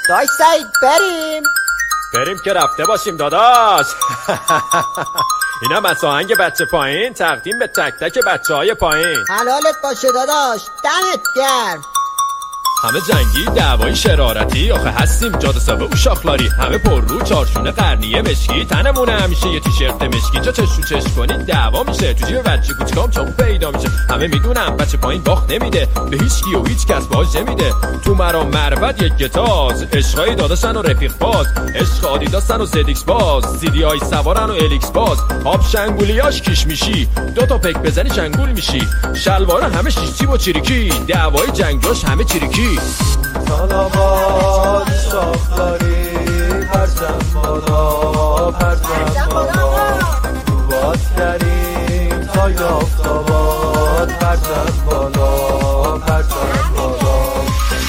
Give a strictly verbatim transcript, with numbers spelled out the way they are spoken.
داش سعید بریم بریم که رفته باشیم داداش. اینم از آهنگ بچه پایین تقدیم به تک تک بچه های پایین. حلالت باشه داداش، دمت گرم. همه جنگی دعوایی شرارتی، آخه هستیم جاده ساوه و شاخلاری، همه پر رو چارشونه قرنیه مشکی، تنمونه همیشه یه تیشرت مشکی، جا چشو چش کنید دعوا میشه، تو جیب بچه کوچکام چاقو پیدا میشه. همه میدونم بچه پایین باخت نمیده به هیچ کی و هیچ کس باج نمیده، تو مرام مربد یک گتاز، عشقای داداشن و رفیق باز، عشق آدیداسن و زدیکس باز، سیدی های سوارن و الیکس باز، آب شنگولیاش کیش میشی، دو تا پک بزنی شنگول میشی، شلوار همه شیشتی و چیریکی، دعوای جنگاش همه چیریکی. سلامات شاخداری پرچم بالا پرچم بالا رو باز کریم تا یافتاباد پرچم بالا